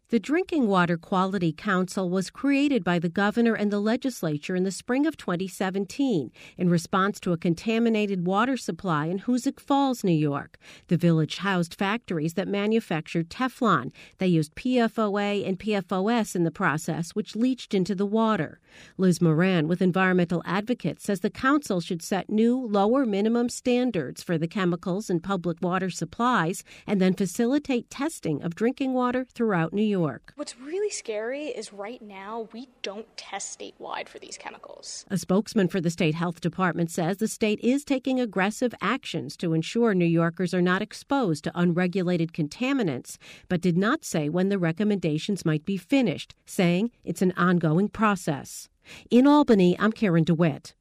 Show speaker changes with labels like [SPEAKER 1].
[SPEAKER 1] The Drinking Water Quality Council was created by the governor and the legislature in the spring of 2017 in response to a contaminated water supply in Hoosick Falls, New York. The village housed factories that manufactured Teflon. They used PFOA and PFOS in the process, which leached into the water. Liz Moran with Environmental Advocates says the council should set new, lower minimum standards for the chemicals in public water supplies and then facilitate testing of drinking water throughout New York.
[SPEAKER 2] What's really scary is right now we don't test statewide for these chemicals.
[SPEAKER 1] A spokesman for the state health department says the state is taking aggressive actions to ensure New Yorkers are not exposed to unregulated contaminants, but did not say when the recommendations might be finished, saying it's an ongoing process. In Albany, I'm Karen DeWitt.